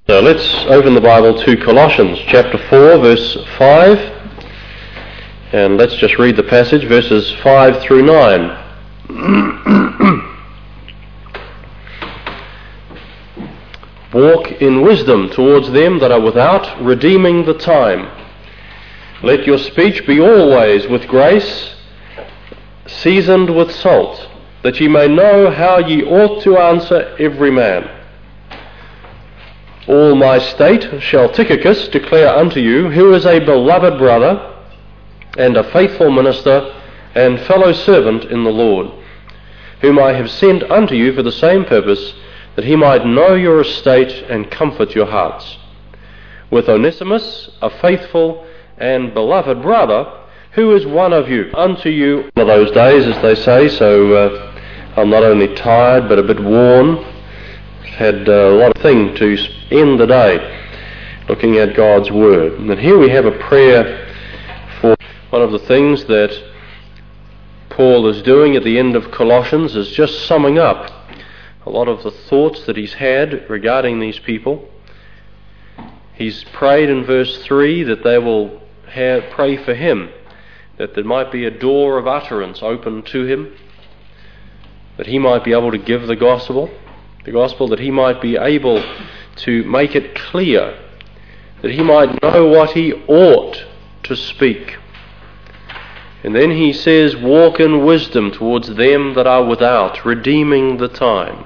So let's open the Bible to Colossians chapter 4 verse 5, and let's just read the passage, verses 5 through 9. Walk in wisdom towards them that are without, redeeming the time. Let your speech be always with grace, seasoned with salt, that ye may know how ye ought to answer every man. All my state shall Tychicus declare unto you, who is a beloved brother, and a faithful minister, and fellow servant in the Lord, whom I have sent unto you for the same purpose, that he might know your estate and comfort your hearts. With Onesimus, a faithful and beloved brother, who is one of you, unto you. One of those days, as they say, so I'm not only tired, but a bit worn. Had a lot of things to end the day looking at God's Word. And here we have a prayer for one of the things that Paul is doing at the end of Colossians is just summing up a lot of the thoughts that he's had regarding these people. He's prayed in verse 3 that they will pray for him, that there might be a door of utterance open to him, that he might be able to give the gospel, that he might be able to make it clear, that he might know what he ought to speak. And then he says, walk in wisdom towards them that are without, redeeming the time.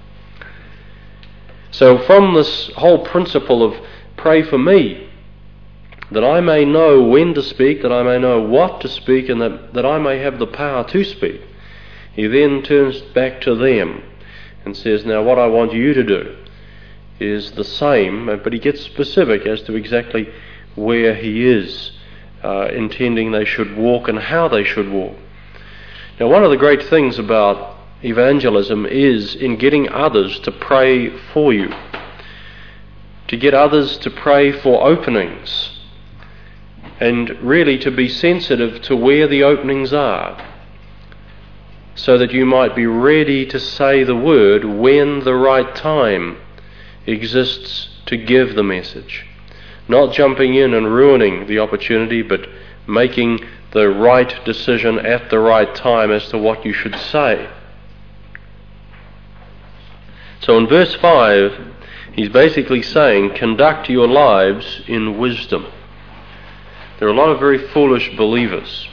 So from this whole principle of pray for me, that I may know when to speak, that I may know what to speak, and that I may have the power to speak, he then turns back to them and says, now what I want you to do is the same, but he gets specific as to exactly where he is intending they should walk and how they should walk. Now, one of the great things about evangelism is in getting others to pray for you, to get others to pray for openings, and really to be sensitive to where the openings are, so that you might be ready to say the word when the right time exists to give the message. Not jumping in and ruining the opportunity, but making the right decision at the right time as to what you should say. So in verse 5, he's basically saying, conduct your lives in wisdom. There are a lot of very foolish believers.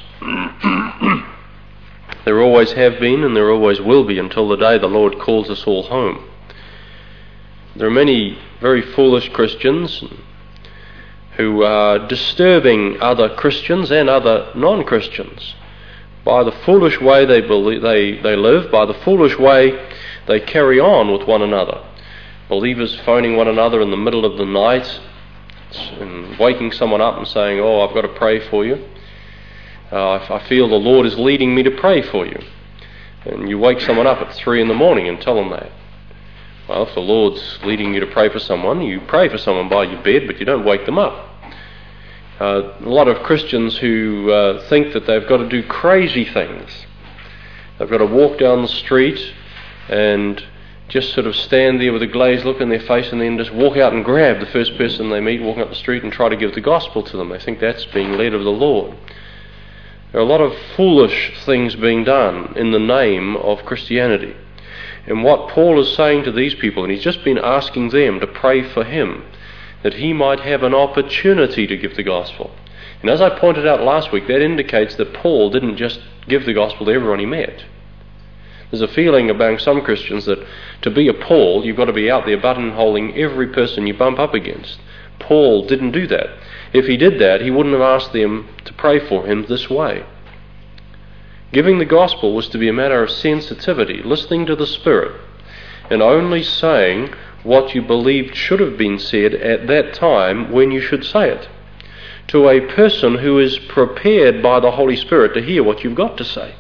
There always have been, and there always will be until the day the Lord calls us all home. There are many very foolish Christians who are disturbing other Christians and other non-Christians by the foolish way they live, by the foolish way they carry on with one another. Believers phoning one another in the middle of the night and waking someone up and saying, oh, I've got to pray for you. I feel the Lord is leading me to pray for you. And you wake someone up at 3 in the morning and tell them that. Well, if the Lord's leading you to pray for someone, you pray for someone by your bed, but you don't wake them up. A lot of Christians who think that they've got to do crazy things. They've got to walk down the street and just sort of stand there with a glazed look in their face and then just walk out and grab the first person they meet walking up the street and try to give the gospel to them. They think that's being led of the Lord. There are a lot of foolish things being done in the name of Christianity. And what Paul is saying to these people, and he's just been asking them to pray for him, that he might have an opportunity to give the gospel. And as I pointed out last week, that indicates that Paul didn't just give the gospel to everyone he met. There's a feeling among some Christians that to be a Paul, you've got to be out there buttonholing every person you bump up against. Paul didn't do that. If he did that, he wouldn't have asked them to pray for him this way. Giving the gospel was to be a matter of sensitivity, listening to the Spirit, and only saying what you believed should have been said at that time when you should say it, to a person who is prepared by the Holy Spirit to hear what you've got to say.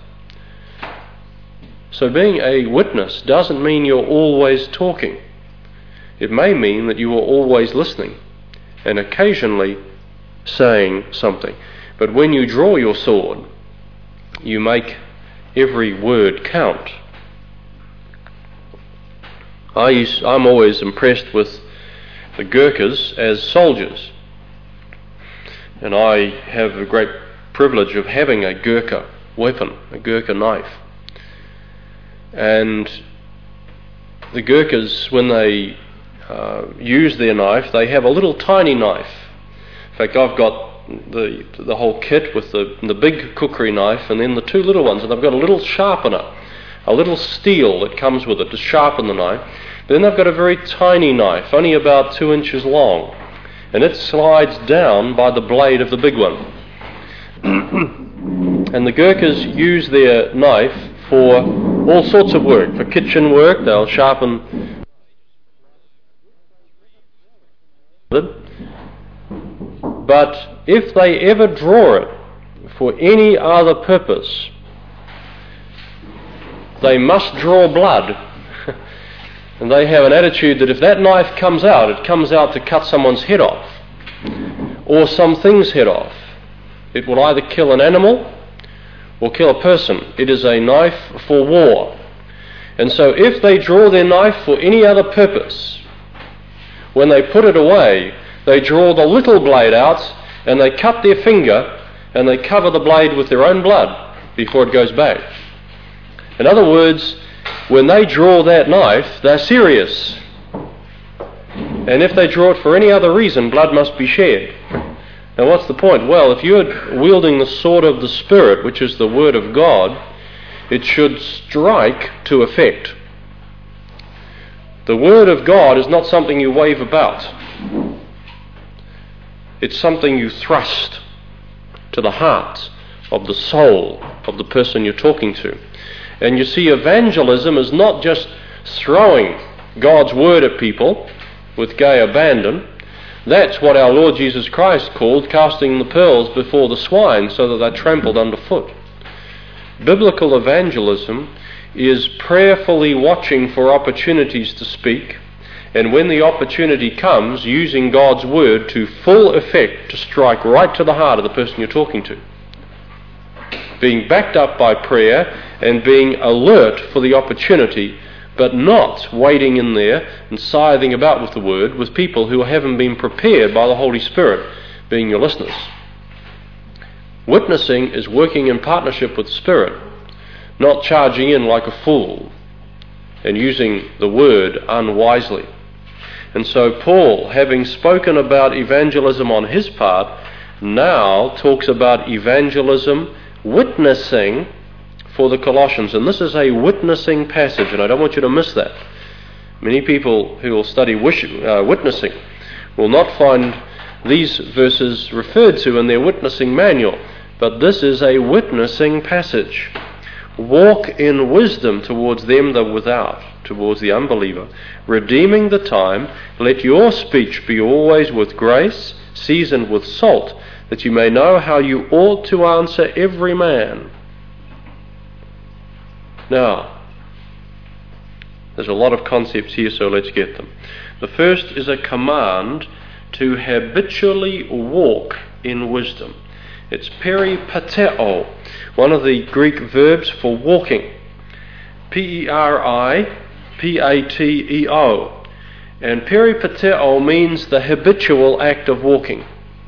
So being a witness doesn't mean you're always talking. It may mean that you are always listening and occasionally saying something. But when you draw your sword, you make every word count. I'm always impressed with the Gurkhas as soldiers. And I have the great privilege of having a Gurkha weapon, a Gurkha knife. And the Gurkhas, when they use their knife, they have a little tiny knife. In fact, I've got the whole kit with the big kukri knife and then the two little ones, and they've got a little sharpener, a little steel that comes with it to sharpen the knife. Then they've got a very tiny knife, only about 2 inches long, and it slides down by the blade of the big one. And the Gurkhas use their knife for all sorts of work. For kitchen work, they'll sharpen it. But if they ever draw it for any other purpose, they must draw blood. And they have an attitude that if that knife comes out, it comes out to cut someone's head off, or some thing's head off. It will either kill an animal or kill a person. It is a knife for war. And so if they draw their knife for any other purpose, when they put it away, they draw the little blade out and they cut their finger and they cover the blade with their own blood before it goes back. In other words, when they draw that knife, they're serious. And if they draw it for any other reason, blood must be shed. Now what's the point? Well, if you're wielding the sword of the Spirit, which is the Word of God, it should strike to effect. The Word of God is not something you wave about. It's something you thrust to the heart of the soul of the person you're talking to. And you see, evangelism is not just throwing God's Word at people with gay abandon. That's what our Lord Jesus Christ called casting the pearls before the swine so that they're trampled underfoot. Biblical evangelism is prayerfully watching for opportunities to speak, and when the opportunity comes, using God's Word to full effect to strike right to the heart of the person you're talking to. Being backed up by prayer and being alert for the opportunity, but not waiting in there and scything about with the Word with people who haven't been prepared by the Holy Spirit being your listeners. Witnessing is working in partnership with the Spirit, not charging in like a fool and using the Word unwisely. And so Paul, having spoken about evangelism on his part, now talks about evangelism, witnessing for the Colossians. And this is a witnessing passage, and I don't want you to miss that. Many people who will study witnessing will not find these verses referred to in their witnessing manual, but this is a witnessing passage. Walk in wisdom towards them that are without, towards the unbeliever, redeeming the time. Let your speech be always with grace, seasoned with salt, that you may know how you ought to answer every man. Now, there's a lot of concepts here, so let's get them. The first is a command to habitually walk in wisdom. It's peripateo, one of the Greek verbs for walking. Peripateo. And peripateo means the habitual act of walking.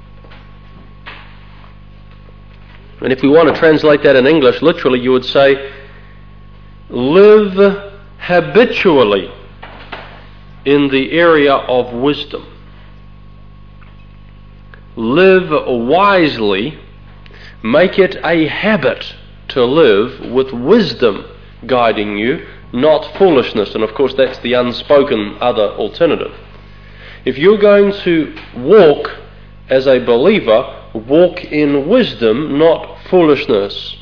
And if we want to translate that in English, literally you would say, live habitually in the area of wisdom. Live wisely, make it a habit to live with wisdom guiding you, not foolishness. And of course that's the unspoken other alternative. If you're going to walk as a believer, walk in wisdom, not foolishness.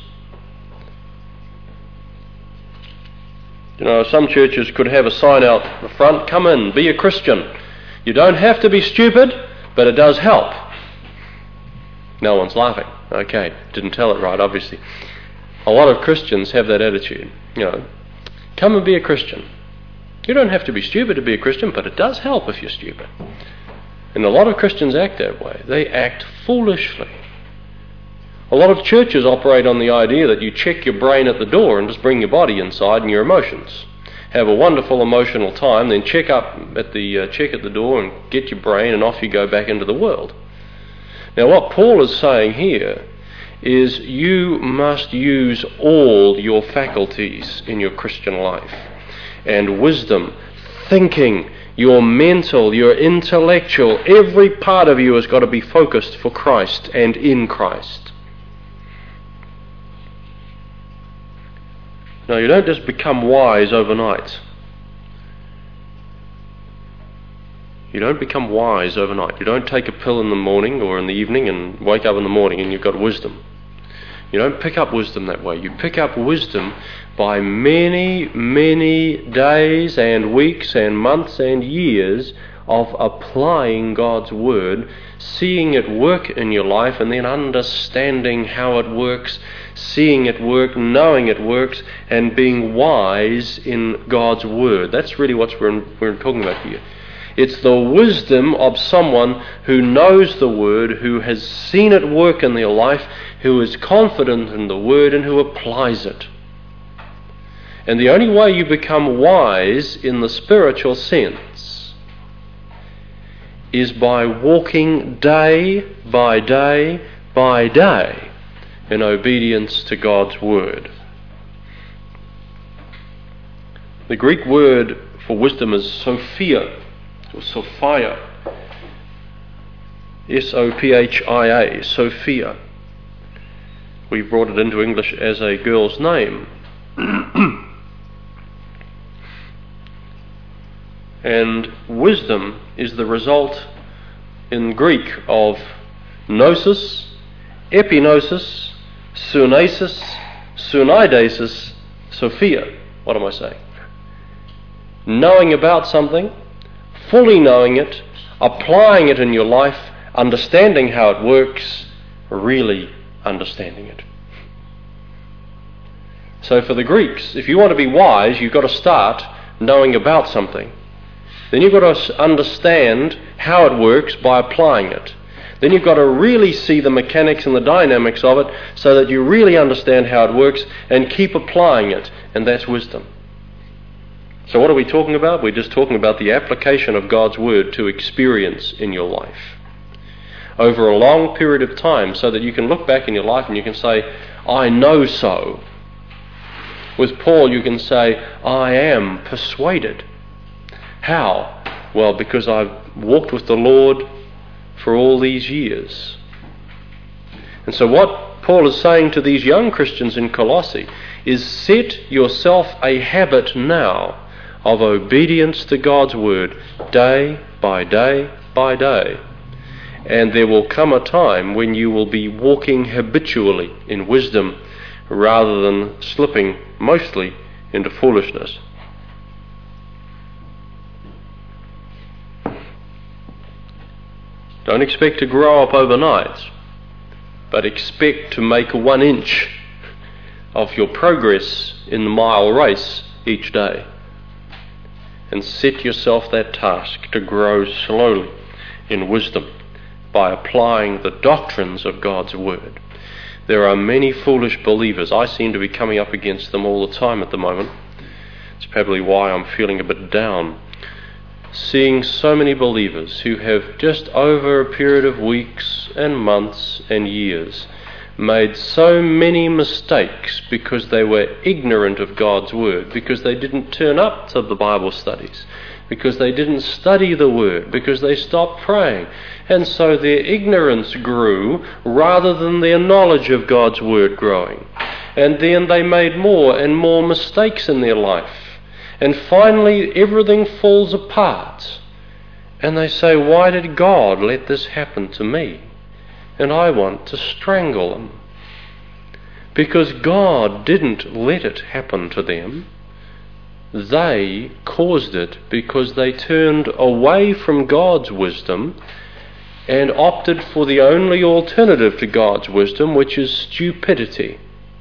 You know, some churches could have a sign out the front, come in, be a Christian. You don't have to be stupid, but it does help. No one's laughing. Okay, didn't tell it right, obviously. A lot of Christians have that attitude. You know, come and be a Christian. You don't have to be stupid to be a Christian, but it does help if you're stupid. And a lot of Christians act that way. They act foolishly. A lot of churches operate on the idea that you check your brain at the door and just bring your body inside and your emotions. have a wonderful emotional time, then check at the door and get your brain, and off you go back into the world. Now what Paul is saying here is you must use all your faculties in your Christian life. And wisdom, thinking, your mental, your intellectual, every part of you has got to be focused for Christ and in Christ. Now, you don't just become wise overnight. You don't become wise overnight. You don't take a pill in the morning or in the evening and wake up in the morning and you've got wisdom. You don't pick up wisdom that way. You pick up wisdom by many, many days and weeks and months and years of applying God's Word, seeing it work in your life, and then understanding how it works, seeing it work, knowing it works, and being wise in God's Word. That's really what we're talking about here. It's the wisdom of someone who knows the Word, who has seen it work in their life, who is confident in the Word, and who applies it. And the only way you become wise in the spiritual sense is by walking day by day by day in obedience to God's Word. The Greek word for wisdom is Sophia, or Sophia, S-O-P-H-I-A, Sophia. We brought it into English as a girl's name. And wisdom is the result in Greek of gnosis, epignosis, sunesis, suneidesis, Sophia. What am I saying? Knowing about something, fully knowing it, applying it in your life, understanding how it works, really understanding it. So for the Greeks, if you want to be wise, you've got to start knowing about something. Then you've got to understand how it works by applying it. Then you've got to really see the mechanics and the dynamics of it so that you really understand how it works and keep applying it, and that's wisdom. So what are we talking about? We're just talking about the application of God's Word to experience in your life over a long period of time, so that you can look back in your life and you can say, I know so. With Paul you can say, I am persuaded. How? Well, because I've walked with the Lord for all these years. And so what Paul is saying to these young Christians in Colossae is, set yourself a habit now of obedience to God's Word day by day by day. And there will come a time when you will be walking habitually in wisdom rather than slipping mostly into foolishness. Don't expect to grow up overnight, but expect to make 1 inch of your progress in the mile race each day. And set yourself that task to grow slowly in wisdom by applying the doctrines of God's Word. There are many foolish believers. I seem to be coming up against them all the time at the moment. It's probably why I'm feeling a bit down. Seeing so many believers who have just over a period of weeks and months and years made so many mistakes because they were ignorant of God's Word, because they didn't turn up to the Bible studies, because they didn't study the Word, because they stopped praying. And so their ignorance grew rather than their knowledge of God's Word growing. And then they made more and more mistakes in their life. And finally everything falls apart. And they say, why did God let this happen to me? And I want to strangle them. Because God didn't let it happen to them. They caused it because they turned away from God's wisdom and opted for the only alternative to God's wisdom, which is stupidity.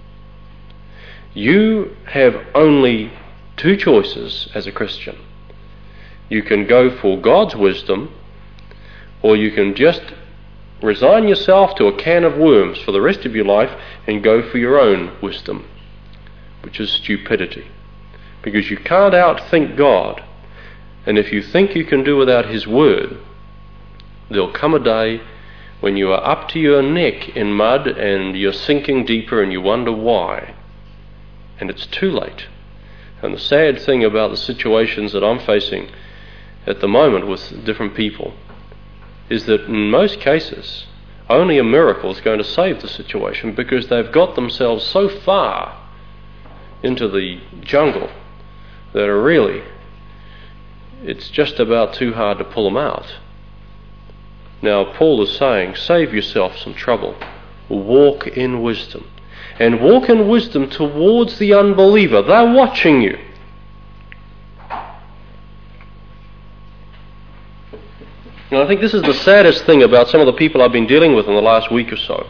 You have only 2 choices as a Christian. You can go for God's wisdom, or you can just resign yourself to a can of worms for the rest of your life and go for your own wisdom, which is stupidity. because you can't outthink God. And if you think you can do without His word, there'll come a day when you are up to your neck in mud and you're sinking deeper and you wonder why. And it's too late. And the sad thing about the situations that I'm facing at the moment with different people is that in most cases, only a miracle is going to save the situation, because they've got themselves so far into the jungle that are really, it's just about too hard to pull them out. Now, Paul is saying, save yourself some trouble. Walk in wisdom. And walk in wisdom towards the unbeliever. They're watching you. Now, I think this is the saddest thing about some of the people I've been dealing with in the last week or so.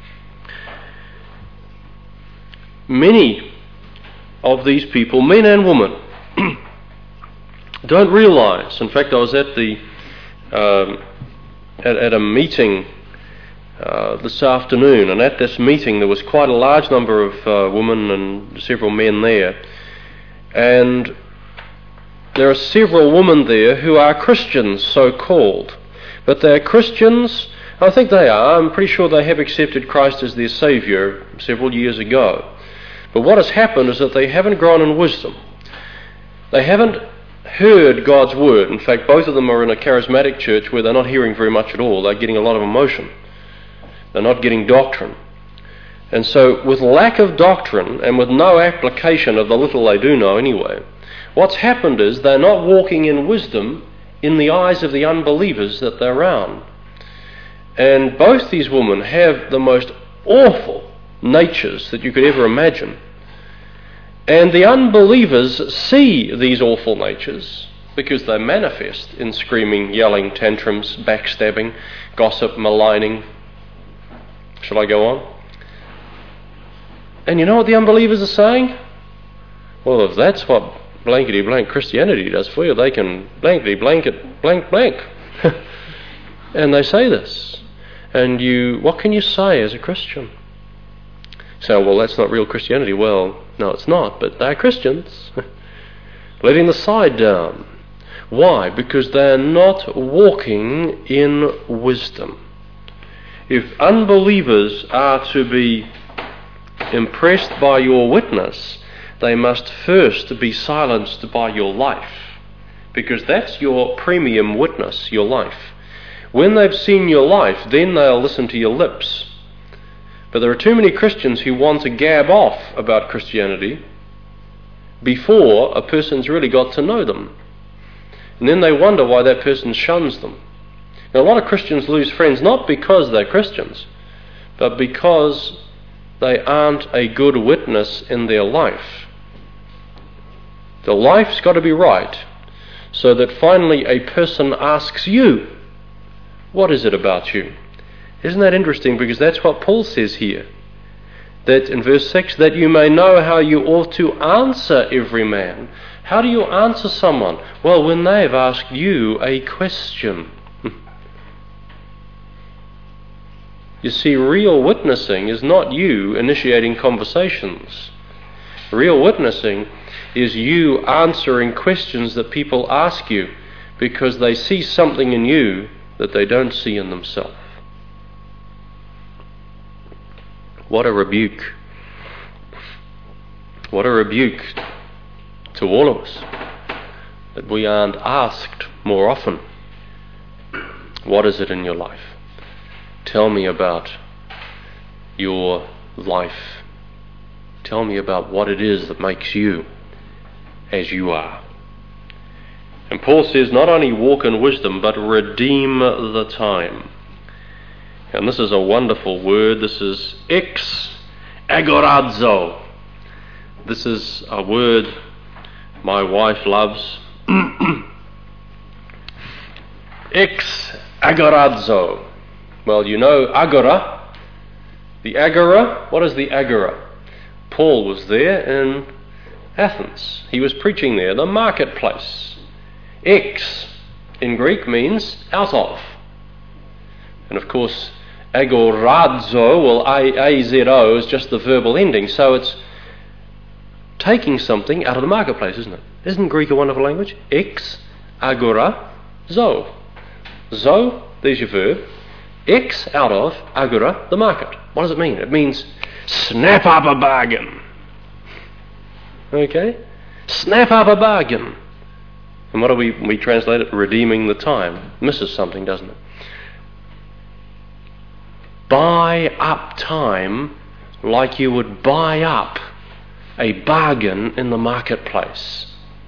Many of these people, men and women, don't realize. In fact, I was at a meeting this afternoon, and at this meeting there was quite a large number of women and several men there, and there are several women there who are Christians, so-called, but they're Christians. I think they are. I'm pretty sure they have accepted Christ as their Saviour several years ago. But what has happened is that they haven't grown in wisdom. They haven't heard God's word. In fact, both of them are in a charismatic church where they're not hearing very much at all. They're getting a lot of emotion. They're not getting doctrine. And so, with lack of doctrine and with no application of the little they do know anyway, what's happened is they're not walking in wisdom in the eyes of the unbelievers that they're around. And both these women have the most awful natures that you could ever imagine. And the unbelievers see these awful natures because they manifest in screaming, yelling, tantrums, backstabbing, gossip, maligning. Shall I go on? And you know what the unbelievers are saying? Well, if that's what blankety blank Christianity does for you, they can blankety blanket blank blank. And they say this. And what can you say as a Christian? So, well, that's not real Christianity. Well, no, it's not, but they're Christians. Letting the side down. Why? Because they're not walking in wisdom. If unbelievers are to be impressed by your witness, they must first be silenced by your life, because that's your premium witness, your life. When they've seen your life, then they'll listen to your lips. But there are too many Christians who want to gab off about Christianity before a person's really got to know them. And then they wonder why that person shuns them. Now, a lot of Christians lose friends not because they're Christians, but because they aren't a good witness in their life. The life's got to be right, so that finally a person asks you, what is it about you? Isn't that interesting? Because that's what Paul says here. That in verse 6, that you may know how you ought to answer every man. How do you answer someone? Well, when they've asked you a question. You see, real witnessing is not you initiating conversations. Real witnessing is you answering questions that people ask you because they see something in you that they don't see in themselves. What a rebuke. What a rebuke to all of us that we aren't asked more often, what is it in your life? Tell me about your life. Tell me about what it is that makes you as you are. And Paul says not only walk in wisdom, but redeem the time. And this is a wonderful word. This is ex agorazo. This is a word my wife loves. Ex agorazo. Well, you know agora. The agora. What is the agora? Paul was there in Athens. He was preaching there, the marketplace. Ex in Greek means out of. And of course, agorazo, well, A-Z-O is just the verbal ending. So it's taking something out of the marketplace, isn't it? Isn't Greek a wonderful language? Ex agora zo. Zo, there's your verb. Ex, out of, agora, the market. What does it mean? It means snap up a bargain. Okay? Snap up a bargain. And what do we translate it? Redeeming the time. Misses something, doesn't it? Buy up time like you would buy up a bargain in the marketplace.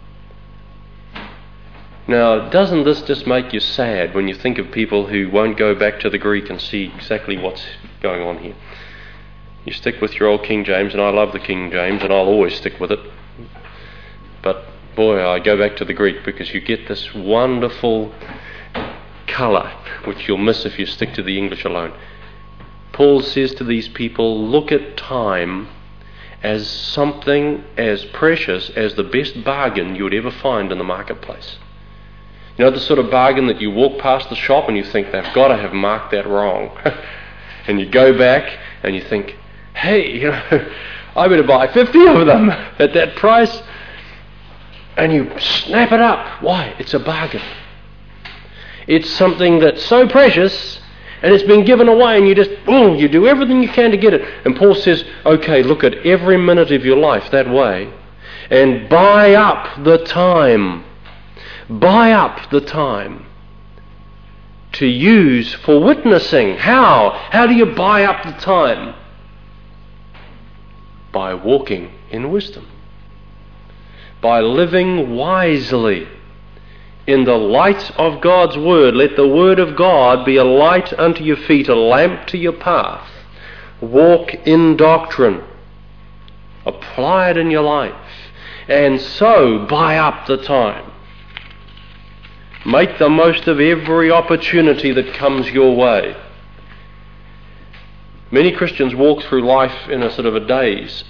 Now, doesn't this just make you sad when you think of people who won't go back to the Greek and see exactly what's going on here? You stick with your old King James, and I love the King James, and I'll always stick with it. But boy, I go back to the Greek because you get this wonderful colour, which you'll miss if you stick to the English alone. Paul says to these people, look at time as something as precious as the best bargain you would ever find in the marketplace. You know, the sort of bargain that you walk past the shop and you think they've got to have marked that wrong. And you go back and you think, hey, I better buy 50 of them at that price. And you snap it up. Why? It's a bargain. It's something that's so precious and it's been given away, and you do everything you can to get it. And Paul says, okay, look at every minute of your life that way and buy up the time. Buy up the time to use for witnessing. How? How do you buy up the time? By walking in wisdom. By living wisely in the light of God's Word. Let the Word of God be a light unto your feet, a lamp to your path. Walk in doctrine. Apply it in your life. And so buy up the time. Make the most of every opportunity that comes your way. Many Christians walk through life in a sort of a daze.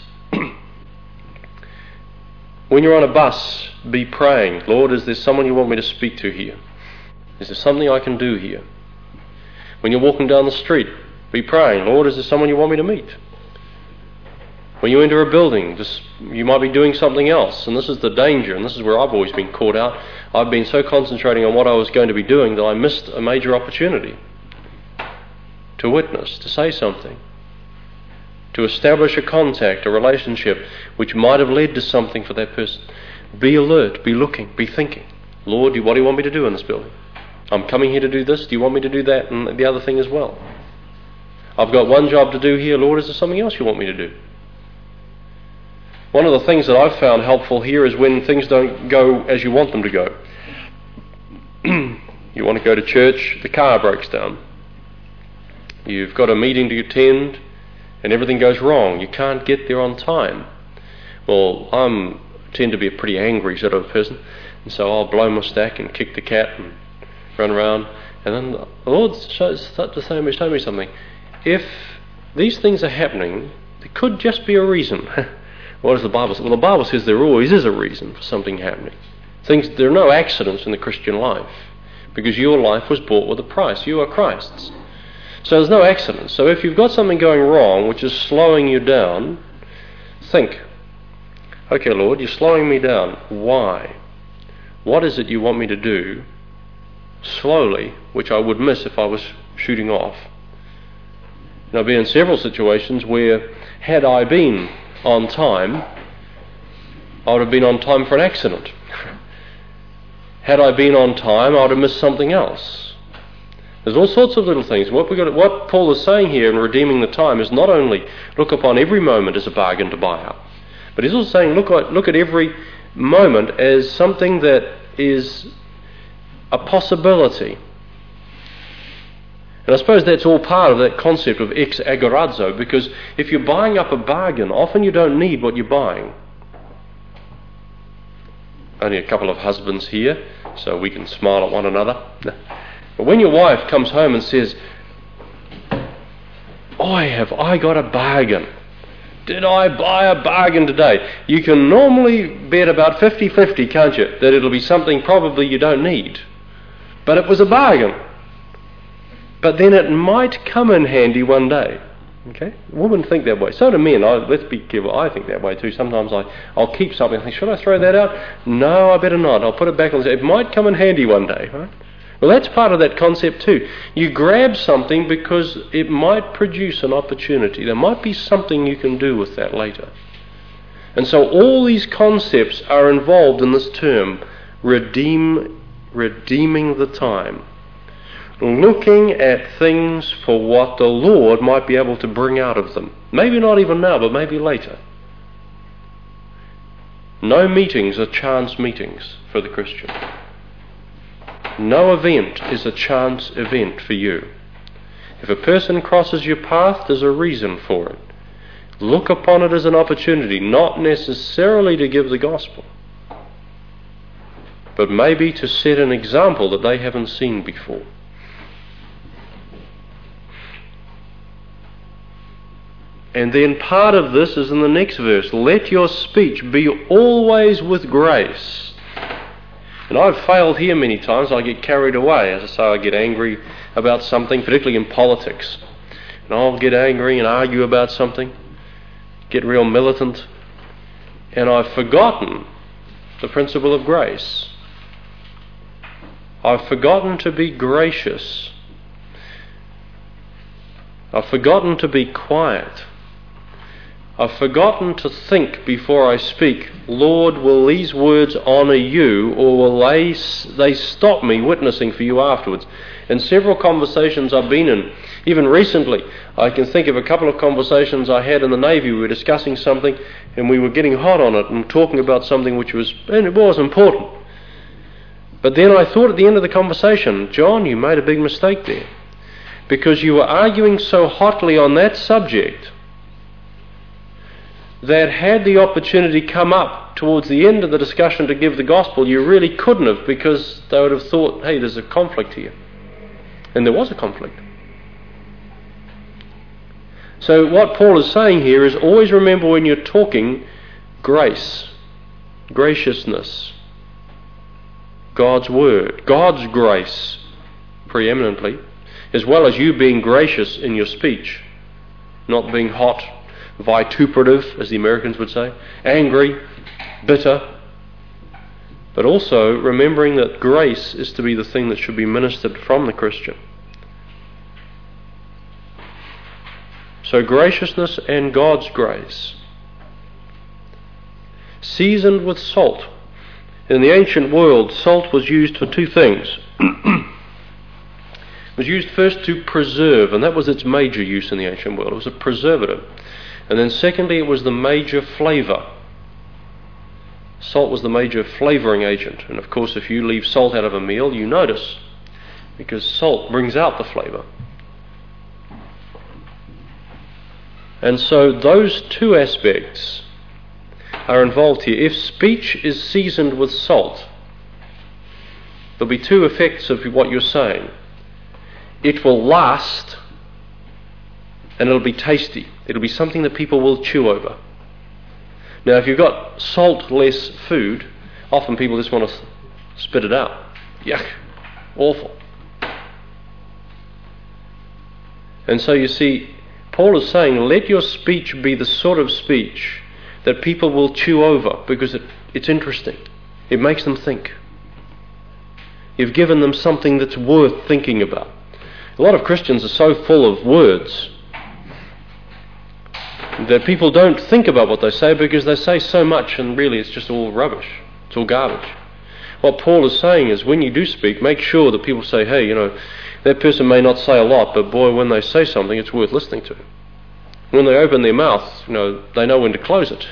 When you're on a bus, be praying, Lord, is there someone you want me to speak to here? Is there something I can do here? When you're walking down the street, be praying, Lord, is there someone you want me to meet? When you enter a building, you might be doing something else, and this is the danger, and this is where I've always been caught out. I've been so concentrating on what I was going to be doing that I missed a major opportunity to witness, to say something, to establish a contact, a relationship which might have led to something for that person. Be alert, be looking, be thinking. Lord, what do you want me to do in this building? I'm coming here to do this. Do you want me to do that and the other thing as well? I've got one job to do here. Lord, is there something else you want me to do? One of the things that I've found helpful here is when things don't go as you want them to go. You want to go to church, the car breaks down. You've got a meeting to attend, and everything goes wrong. You can't get there on time. Well, I tend to be a pretty angry sort of person, and so I'll blow my stack and kick the cat and run around. And then the Lord shows me something. If these things are happening, there could just be a reason. What does the Bible say? Well, the Bible says there always is a reason for something happening. There are no accidents in the Christian life, because your life was bought with a price. You are Christ's. So there's no accidents. So if you've got something going wrong which is slowing you down, think, okay, Lord, you're slowing me down. Why? What is it you want me to do slowly, which I would miss if I was shooting off? And I've been in several situations where, had I been on time, I would have been on time for an accident. Had I been on time, I would have missed something else. There's all sorts of little things. What Paul is saying here in redeeming the time is not only look upon every moment as a bargain to buy up, but he's also saying look at every moment as something that is a possibility. And I suppose that's all part of that concept of ex agorazo, because if you're buying up a bargain, often you don't need what you're buying. Only a couple of husbands here, so we can smile at one another. But when your wife comes home and says, have I got a bargain? Did I buy a bargain today? You can normally bet about 50-50, can't you, that it'll be something probably you don't need. But it was a bargain. But then it might come in handy one day. Okay? Women think that way. So do men. Let's be careful. I think that way too. Sometimes I'll keep something and think, should I throw that out? No, I better not. I'll put it back on. It might come in handy one day, right? Well, that's part of that concept too. You grab something because it might produce an opportunity. There might be something you can do with that later. And so all these concepts are involved in this term, redeeming the time. Looking at things for what the Lord might be able to bring out of them. Maybe not even now, but maybe later. No meetings are chance meetings for the Christian. No event is a chance event for you. If a person crosses your path, there's a reason for it. Look upon it as an opportunity, not necessarily to give the gospel, but maybe to set an example that they haven't seen before. And then part of this is in the next verse. Let your speech be always with grace. And I've failed here many times. I get carried away. As I say, I get angry about something, particularly in politics. And I'll get angry and argue about something, get real militant. And I've forgotten the principle of grace. I've forgotten to be gracious. I've forgotten to be quiet. I've forgotten to think before I speak, Lord, will these words honour you, or will they stop me witnessing for you afterwards? In several conversations I've been in, even recently, I can think of a couple of conversations I had in the Navy. We were discussing something and we were getting hot on it and talking about something which was important. But then I thought at the end of the conversation, John, you made a big mistake there, because you were arguing so hotly on that subject that had the opportunity come up towards the end of the discussion to give the gospel, you really couldn't have, because they would have thought, hey, there's a conflict here. And there was a conflict. So what Paul is saying here is always remember when you're talking, grace, graciousness, God's word, God's grace preeminently, as well as you being gracious in your speech, not being hot, vituperative, as the Americans would say, angry, bitter, but also remembering that grace is to be the thing that should be ministered from the Christian. So graciousness and God's grace. Seasoned with salt. In the ancient world, salt was used for two things. It was used first to preserve, and that was its major use in the ancient world. It was a preservative. And then secondly, it was the major flavour. Salt was the major flavouring agent. And of course, if you leave salt out of a meal, you notice, because salt brings out the flavour. And so those two aspects are involved here. If speech is seasoned with salt, there'll be two effects of what you're saying. It will last, and it'll be tasty. It'll be something that people will chew over. Now, if you've got salt-less food, often people just want to spit it out. Yuck, awful. And so you see, Paul is saying, let your speech be the sort of speech that people will chew over, because it's interesting. It makes them think. You've given them something that's worth thinking about. A lot of Christians are so full of words that people don't think about what they say, because they say so much and really it's just all rubbish. It's all garbage. What Paul is saying is, when you do speak, make sure that people say, hey, that person may not say a lot, but boy, when they say something, it's worth listening to. When they open their mouth, they know when to close it.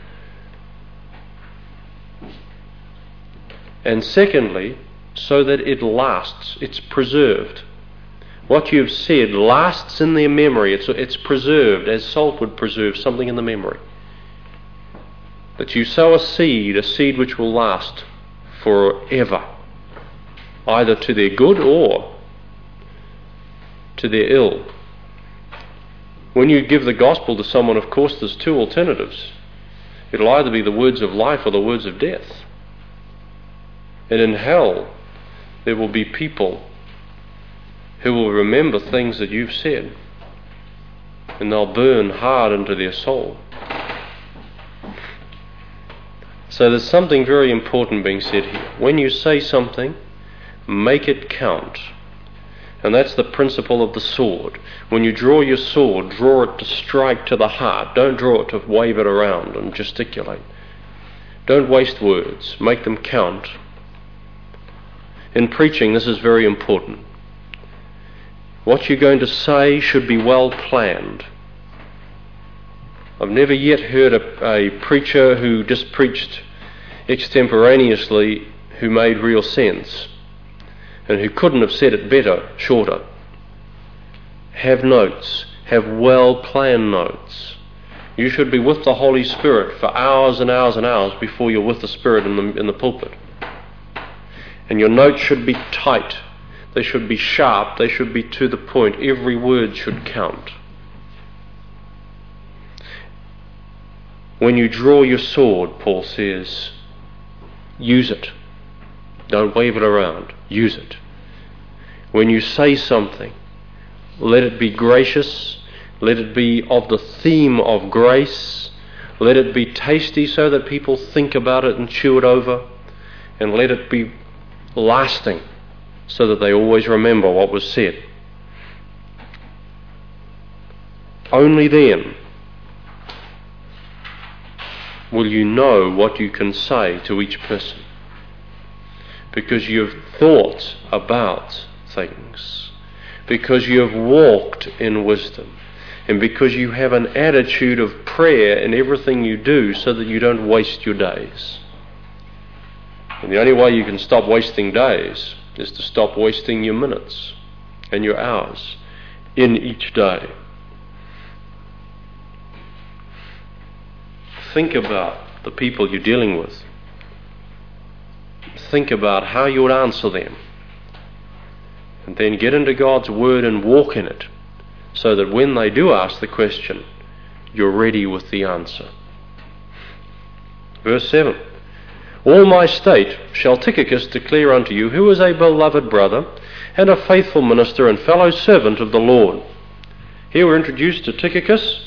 And secondly, so that it lasts, it's preserved. What you've said lasts in their memory. It's preserved, as salt would preserve something in the memory. That you sow a seed which will last forever, either to their good or to their ill. When you give the gospel to someone, of course, there's two alternatives. It'll either be the words of life or the words of death. And in hell, there will be people who will remember things that you've said. and they'll burn hard into their soul. So there's something very important being said here. When you say something, make it count. And that's the principle of the sword. When you draw your sword, draw it to strike to the heart. Don't draw it to wave it around and gesticulate. Don't waste words. Make them count. In preaching, this is very important. What you're going to say should be well planned. I've never yet heard a preacher who just preached extemporaneously who made real sense, and who couldn't have said it better, shorter. Have notes. Have well-planned notes. You should be with the Holy Spirit for hours and hours and hours before you're with the Spirit in the pulpit. And your notes should be tight. They should be sharp. They should be to the point. Every word should count. When you draw your sword, Paul says, use it. Don't wave it around. Use it. When you say something, let it be gracious. Let it be of the theme of grace. Let it be tasty so that people think about it and chew it over. And let it be lasting so that they always remember what was said. Only then will you know what you can say to each person, because you've thought about things, because you've walked in wisdom, and because you have an attitude of prayer in everything you do so that you don't waste your days. And the only way you can stop wasting days is to stop wasting your minutes and your hours in each day. Think about the people you're dealing with. Think about how you would answer them. And then get into God's Word and walk in it, so that when they do ask the question, you're ready with the answer. Verse 7. All my state shall Tychicus declare unto you, who is a beloved brother, and a faithful minister and fellow servant of the Lord. Here we're introduced to Tychicus,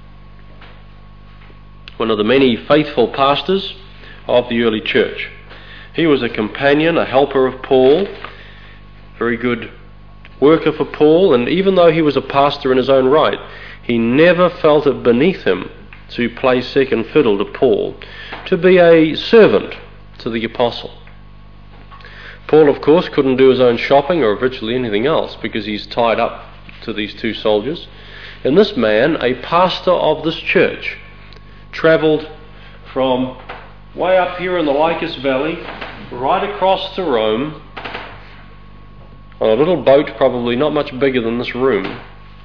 one of the many faithful pastors of the early church. He was a companion, a helper of Paul, very good worker for Paul, and even though he was a pastor in his own right, he never felt it beneath him to play second fiddle to Paul, to be a servant to the apostle. Paul, of course, couldn't do his own shopping or virtually anything else because he's tied up to these two soldiers. And this man, a pastor of this church, travelled from way up here in the Lycus Valley right across to Rome on a little boat, probably not much bigger than this room,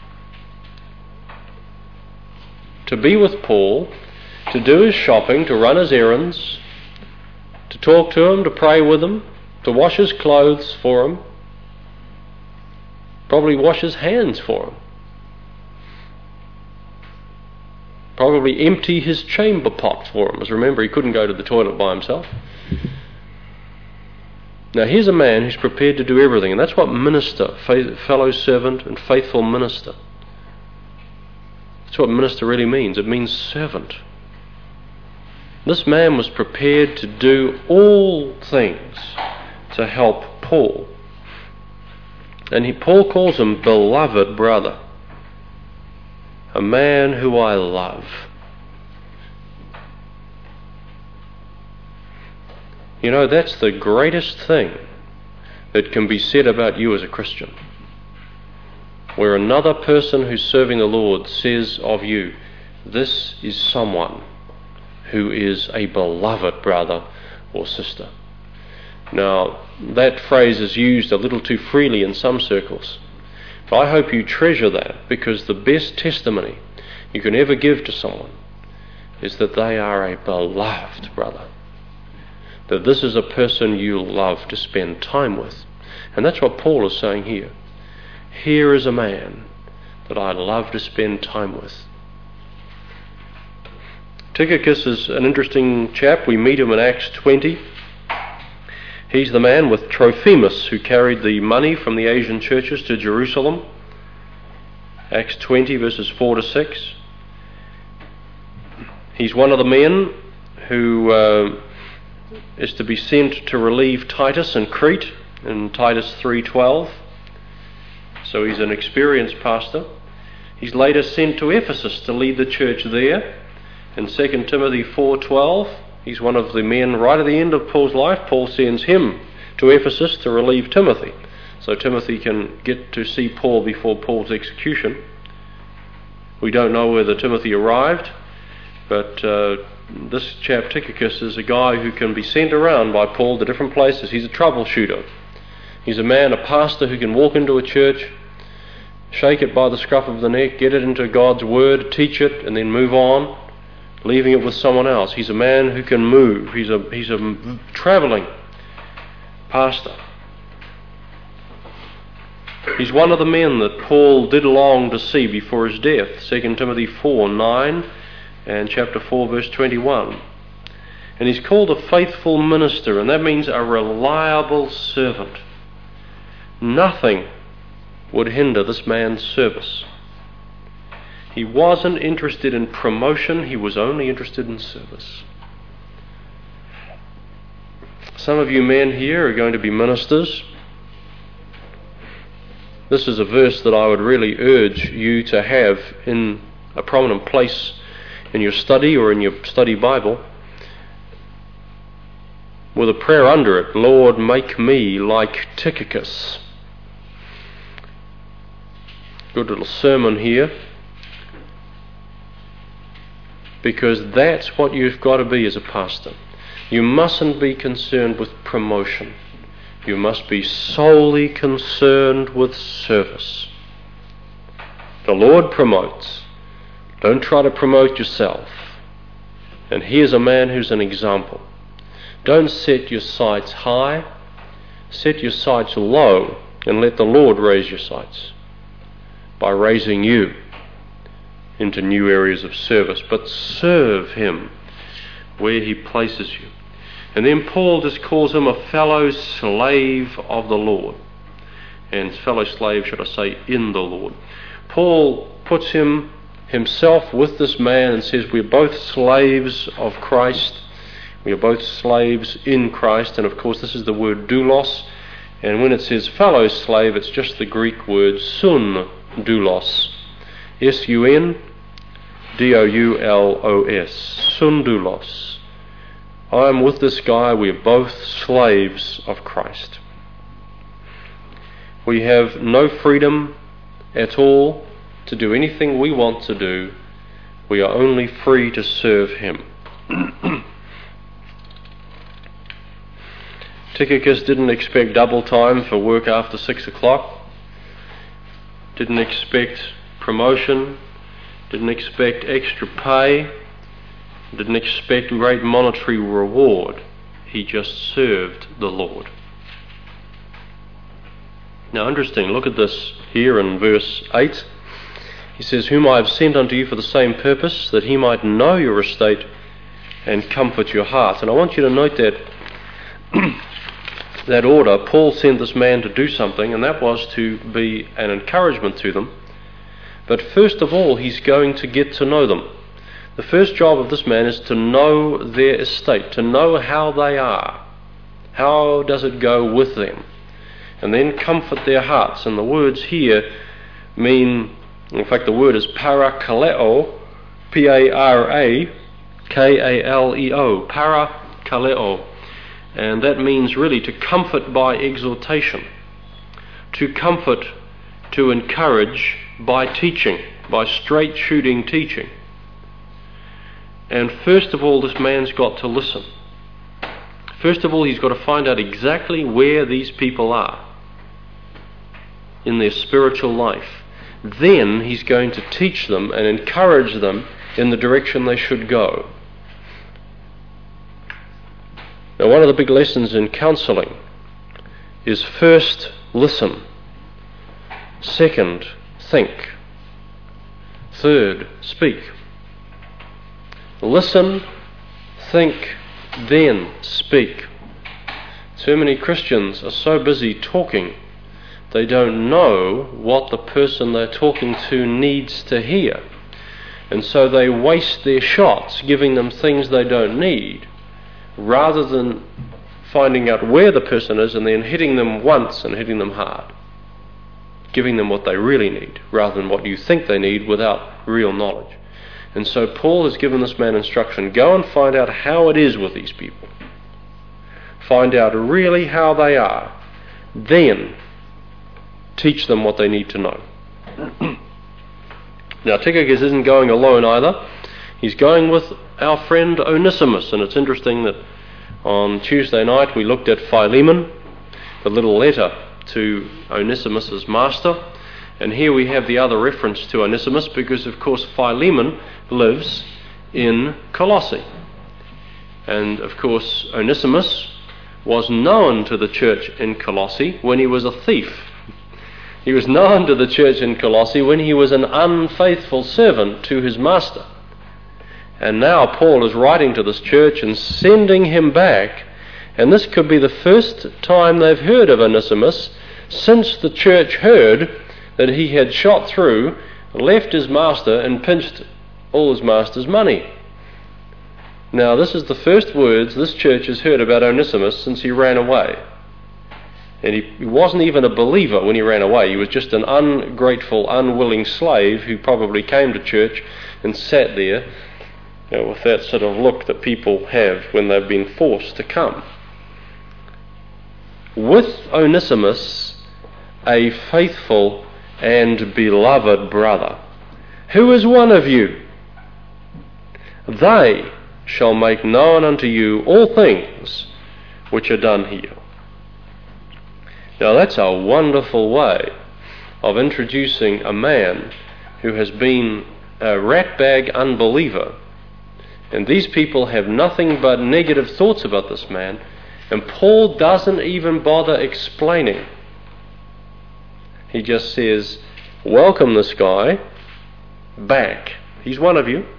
to be with Paul, to do his shopping, to run his errands, to talk to him, to pray with him, to wash his clothes for him, probably wash his hands for him, probably empty his chamber pot for him, as remember he couldn't go to the toilet by himself. Now here's a man who's prepared to do everything, and that's what minister, fellow servant and faithful minister. That's what minister really means. It means servant. This man was prepared to do all things to help Paul. And Paul calls him beloved brother. A man who I love. You know, that's the greatest thing that can be said about you as a Christian. Where another person who's serving the Lord says of you, this is someone who is a beloved brother or sister. Now, that phrase is used a little too freely in some circles. But I hope you treasure that, because the best testimony you can ever give to someone is that they are a beloved brother. That this is a person you love to spend time with. And that's what Paul is saying here. Here is a man that I love to spend time with. Tychicus is an interesting chap. We meet him in Acts 20. He's the man with Trophimus who carried the money from the Asian churches to Jerusalem. Acts 20 verses 4 to 6. He's one of the men who is to be sent to relieve Titus in Crete in Titus 3:12. So he's an experienced pastor. He's later sent to Ephesus to lead the church there. In 2 Timothy 4:12, he's one of the men right at the end of Paul's life. Paul sends him to Ephesus to relieve Timothy, so Timothy can get to see Paul before Paul's execution. We don't know whether Timothy arrived, but this chap Tychicus is a guy who can be sent around by Paul to different places. He's a troubleshooter. He's a man, a pastor, who can walk into a church, shake it by the scruff of the neck, get it into God's Word, teach it, and then move on, leaving it with someone else. He's a man who can move. He's a travelling pastor. He's one of the men that Paul did long to see before his death, 2 Timothy 4:9 and chapter 4 verse 21. And he's called a faithful minister, and that means a reliable servant. Nothing would hinder this man's service. He wasn't interested in promotion, he was only interested in service. Some of you men here are going to be ministers. This is a verse that I would really urge you to have in a prominent place in your study or in your study Bible, with a prayer under it: Lord, make me like Tychicus. Good little sermon here, because that's what you've got to be as a pastor. You mustn't be concerned with promotion. You must be solely concerned with service. The Lord promotes. Don't try to promote yourself. And here's a man who's an example. Don't set your sights high. Set your sights low and let the Lord raise your sights by raising you into new areas of service. But serve Him where He places you. And then Paul just calls him a fellow slave of the Lord. And fellow slave, should I say, in the Lord. Paul puts himself with this man and says, we're both slaves of Christ. We are both slaves in Christ. And of course this is the word doulos. And when it says fellow slave, it's just the Greek word sun doulos. S-U-N-D-O-U-L-O-S. Sun doulos. I am with this guy. We are both slaves of Christ. We have no freedom at all to do anything we want to do. We are only free to serve Him. Tychicus didn't expect double time for work after 6 o'clock. Didn't expect promotion. Didn't expect extra pay. Didn't expect great monetary reward. He just served the Lord. Now interesting, look at this here in verse 8. He says, whom I have sent unto you for the same purpose, that he might know your estate and comfort your hearts. And I want you to note that that order. Paul sent this man to do something, and that was to be an encouragement to them. But first of all, he's going to get to know them. The first job of this man is to know their estate, to know how they are. How does it go with them? And then comfort their hearts. And the words here mean, in fact the word is parakaleo, P-A-R-A-K-A-L-E-O, parakaleo. And that means really to comfort by exhortation, to comfort, to encourage by teaching, by straight shooting teaching. And first of all, this man's got to listen. First of all, he's got to find out exactly where these people are in their spiritual life. Then he's going to teach them and encourage them in the direction they should go. Now, one of the big lessons in counselling is first, listen. Second, think. Third, speak. Listen, think, then speak. So many Christians are so busy talking They don't know what the person they're talking to needs to hear. And so they waste their shots giving them things they don't need, rather than finding out where the person is and then hitting them once and hitting them hard. Giving them what they really need, rather than what you think they need without real knowledge. And so Paul has given this man instruction: go and find out how it is with these people. Find out really how they are. Then teach them what they need to know. Now Tychicus isn't going alone either. He's going with our friend Onesimus, and it's interesting that on Tuesday night we looked at Philemon, the little letter to Onesimus' master, and here we have the other reference to Onesimus, because of course Philemon lives in Colossae, and of course Onesimus was known to the church in Colossae when he was a thief. He was known to the church in Colossae when he was an unfaithful servant to his master. And now Paul is writing to this church and sending him back, and this could be the first time they've heard of Onesimus since the church heard that he had shot through, left his master, and pinched all his master's money. Now this is the first words this church has heard about Onesimus since he ran away. And he wasn't even a believer when he ran away. He was just an ungrateful, unwilling slave who probably came to church and sat there, with that sort of look that people have when they've been forced to come. With Onesimus, a faithful and beloved brother, who is one of you, they shall make known unto you all things which are done here. Now that's a wonderful way of introducing a man who has been a ratbag unbeliever, and these people have nothing but negative thoughts about this man, and Paul doesn't even bother explaining. He just says, welcome this guy back. He's one of you.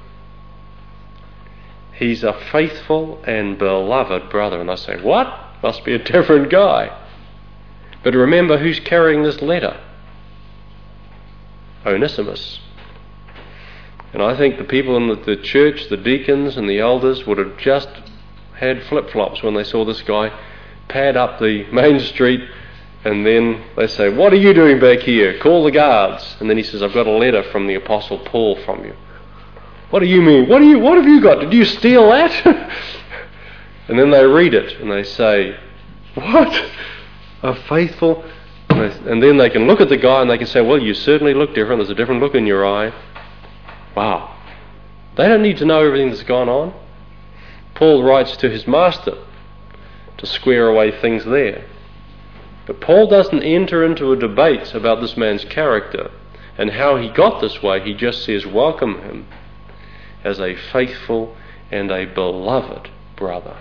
He's a faithful and beloved brother. And I say, what? Must be a different guy. But remember who's carrying this letter. Onesimus. And I think the people in the church, the deacons and the elders, would have just had flip-flops when they saw this guy pad up the main street, and then they say, what are you doing back here? Call the guards. And then he says, I've got a letter from the Apostle Paul from you. What do you mean? What have you got? Did you steal that? And then they read it and they say, what? A faithful... And then they can look at the guy and they can say, well, you certainly look different. There's a different look in your eye. Wow. They don't need to know everything that's gone on. Paul writes to his master to square away things there. But Paul doesn't enter into a debate about this man's character and how he got this way. He just says, welcome him as a faithful and a beloved brother.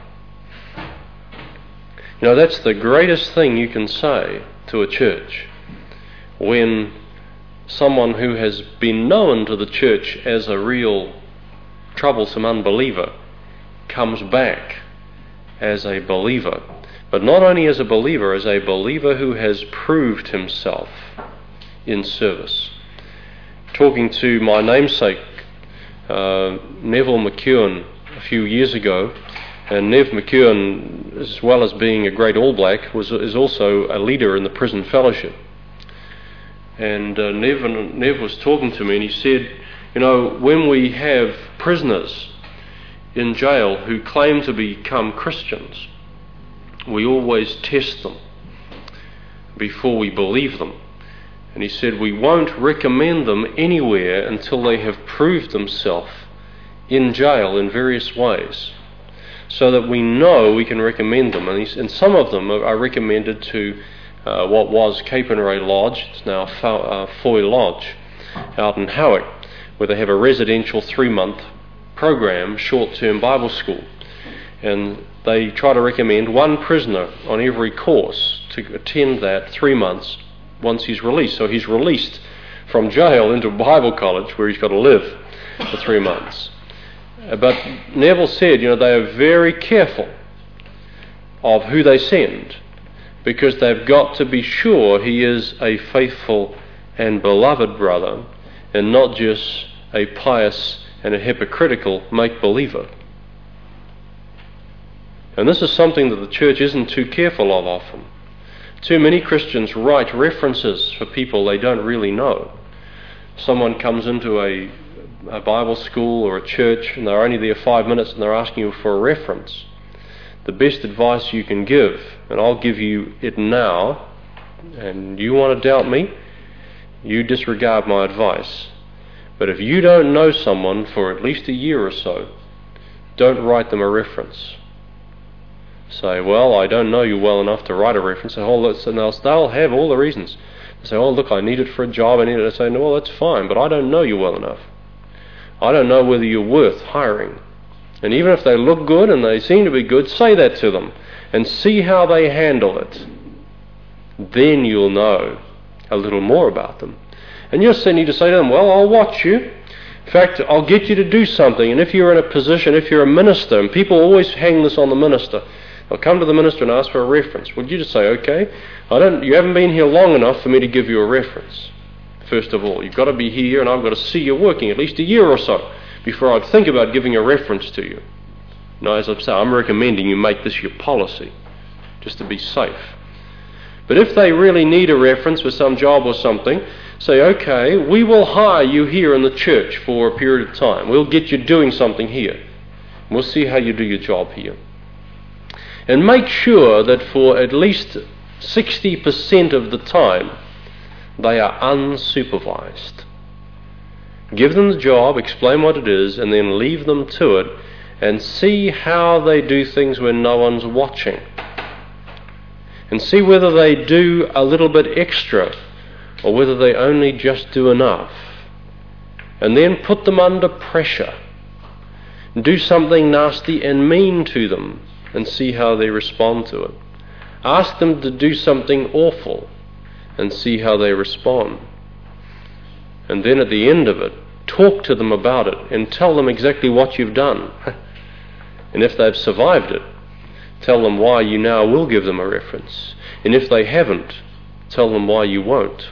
You know, that's the greatest thing you can say to a church, when someone who has been known to the church as a real troublesome unbeliever comes back as a believer. But not only as a believer who has proved himself in service. Talking to my namesake, Neville McEwen, a few years ago, and Nev McEwen, as well as being a great All Black, is also a leader in the prison fellowship. And Nev was talking to me, and he said, you know, when we have prisoners in jail who claim to become Christians, we always test them before we believe them. And he said, we won't recommend them anywhere until they have proved themselves in jail in various ways, so that we know we can recommend them. And some of them are recommended to what was Capernwray Lodge. It's now Foy Lodge out in Howick, where they have a residential 3-month program, short-term Bible school. And they try to recommend one prisoner on every course to attend that 3 months once he's released. So he's released from jail into Bible college, where he's got to live for 3 months. But Neville said, you know, they are very careful of who they send, because they've got to be sure he is a faithful and beloved brother and not just a pious and a hypocritical make-believer. And this is something that the church isn't too careful of often. Too many Christians write references for people they don't really know. Someone comes into a Bible school or a church and they're only there 5 minutes and they're asking you for a reference. The best advice you can give, and I'll give you it now, and you want to doubt me, you disregard my advice. But if you don't know someone for at least a year or so, don't write them a reference. Say, well, I don't know you well enough to write a reference. And they'll have all the reasons. They say, oh, look, I need it for a job. I need it. I say, no, well, that's fine, but I don't know you well enough. I don't know whether you're worth hiring. And even if they look good and they seem to be good, say that to them and see how they handle it. Then you'll know a little more about them. And you just need to say to them, well, I'll watch you. In fact, I'll get you to do something. And if you're in a position, if you're a minister, and people always hang this on the minister, they'll come to the minister and ask for a reference. Would you just say, okay, you haven't been here long enough for me to give you a reference. First of all, you've got to be here and I've got to see you working at least a year or so before I'd think about giving a reference to you. Now, as I say, I'm recommending you make this your policy, just to be safe. But if they really need a reference for some job or something, say, okay, we will hire you here in the church for a period of time. We'll get you doing something here. We'll see how you do your job here. And make sure that for at least 60% of the time, they are unsupervised. Give them the job, explain what it is, and then leave them to it, and see how they do things when no one's watching. And see whether they do a little bit extra, or whether they only just do enough. And then put them under pressure. Do something nasty and mean to them, and see how they respond to it. Ask them to do something awful, and see how they respond. And then at the end of it, talk to them about it and tell them exactly what you've done. And if they've survived it, tell them why you now will give them a reference. And if they haven't, tell them why you won't.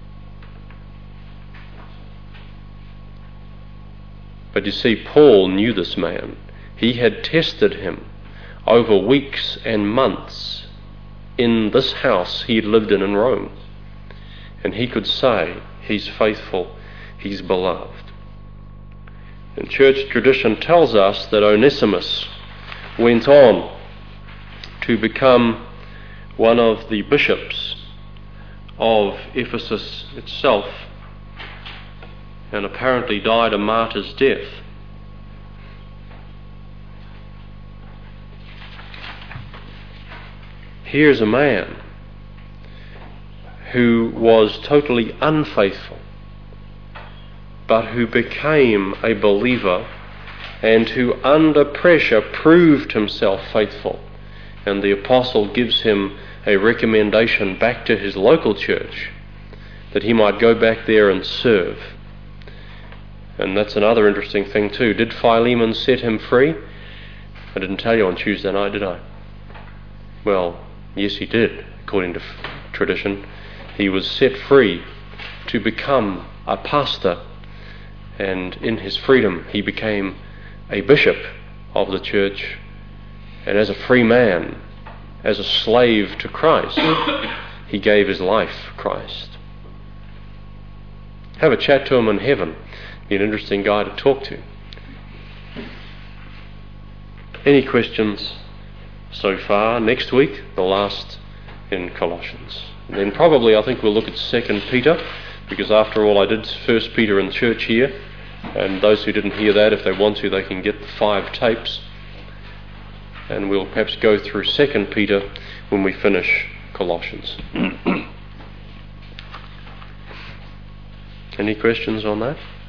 But you see, Paul knew this man. He had tested him over weeks and months in this house he had lived in Rome. And he could say, he's faithful, he's beloved. And church tradition tells us that Onesimus went on to become one of the bishops of Ephesus itself, and apparently died a martyr's death. Here's a man who was totally unfaithful, but who became a believer and who under pressure proved himself faithful. And the apostle gives him a recommendation back to his local church that he might go back there and serve. And that's another interesting thing too. Did Philemon set him free? I didn't tell you on Tuesday night, did I? Well, yes, he did, according to tradition. He was set free to become a pastor, and in his freedom he became a bishop of the church, and as a free man, as a slave to Christ, he gave his life for Christ. Have a chat to him in heaven. Be an interesting guy to talk to. Any questions so far? Next week, the last in Colossians. And then probably I think we'll look at 2 Peter, because after all I did 1 Peter in church here, and those who didn't hear that, if they want to, they can get the 5 tapes. And we'll perhaps go through 2 Peter when we finish Colossians. Any questions on that?